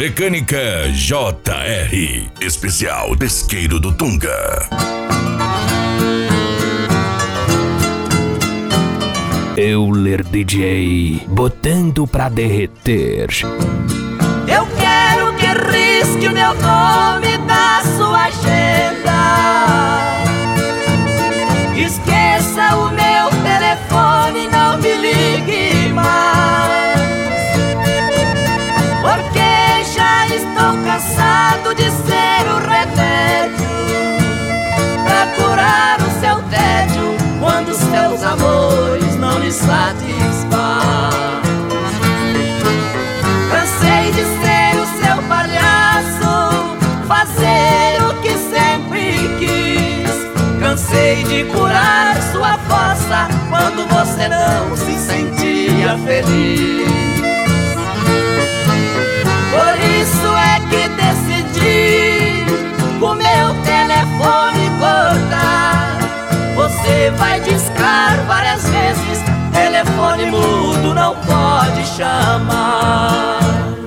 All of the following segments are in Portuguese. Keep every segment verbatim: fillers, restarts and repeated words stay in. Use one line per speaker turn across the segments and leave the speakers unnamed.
Mecânica J R. Especial Pesqueiro do Tunga.
Euler D J, botando pra derreter.
Eu quero que risque o meu nome da sua agenda. Esqueça o meu telefone, não me ligue mais, porque já estou cansado de ser o remédio pra curar o seu tédio quando seus amores não lhe satisfaz. Cansei de ser o seu palhaço, fazer o que sempre quis. Cansei de curar sua fossa quando você não se sentia feliz. Por isso é que decidi o meu telefone cortar. Você vai discar várias vezes, telefone mudo não pode chamar.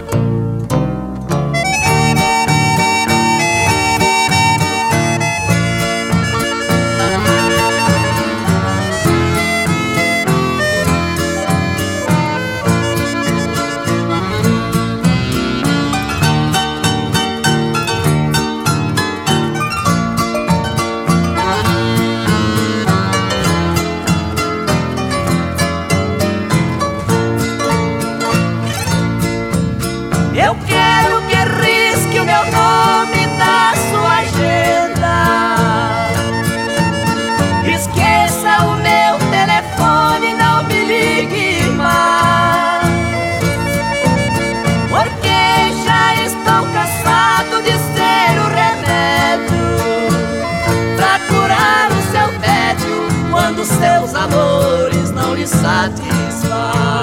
Eu quero que risque o meu nome da sua agenda. Esqueça o meu telefone, não me ligue mais, porque já estou cansado de ser o remédio pra curar o seu tédio quando seus amores não lhe satisfazem.